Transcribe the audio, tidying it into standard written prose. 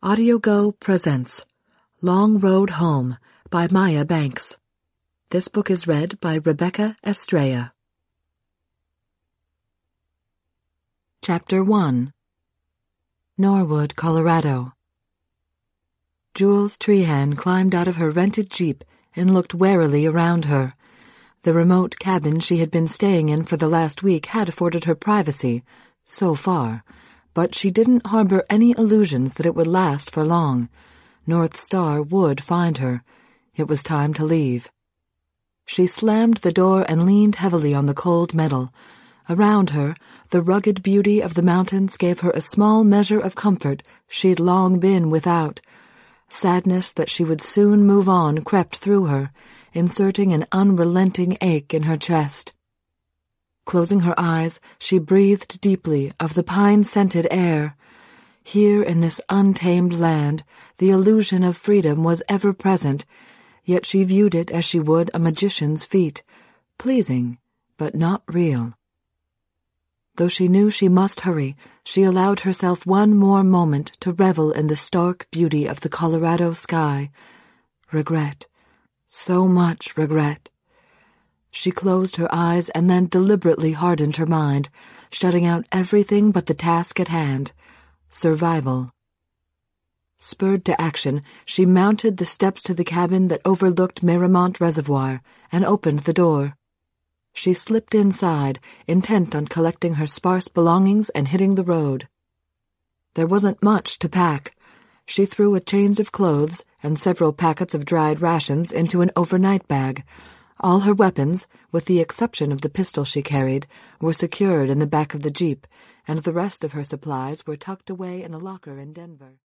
AudioGo presents Long Road Home by Maya Banks. This book is read by Rebecca Estrella. Chapter 1. Norwood, Colorado. Jules Trehan climbed out of her rented Jeep and looked warily around her. The remote cabin she had been staying in for the last week had afforded her privacy, so far, but she didn't harbor any illusions that it would last for long. North Star would find her. It was time to leave. She slammed the door and leaned heavily on the cold metal. Around her, the rugged beauty of the mountains gave her a small measure of comfort she'd long been without. Sadness that she would soon move on crept through her, inserting an unrelenting ache in her chest. Closing her eyes, she breathed deeply of the pine-scented air. Here in this untamed land, the illusion of freedom was ever present, yet she viewed it as she would a magician's feat, pleasing, but not real. Though she knew she must hurry, she allowed herself one more moment to revel in the stark beauty of the Colorado sky. Regret. So much regret. She closed her eyes and then deliberately hardened her mind, shutting out everything but the task at hand, survival. Spurred to action, she mounted the steps to the cabin that overlooked Miramont Reservoir and opened the door. She slipped inside, intent on collecting her sparse belongings and hitting the road. There wasn't much to pack. She threw a change of clothes and several packets of dried rations into an overnight bag. All her weapons, with the exception of the pistol she carried, were secured in the back of the Jeep, and the rest of her supplies were tucked away in a locker in Denver.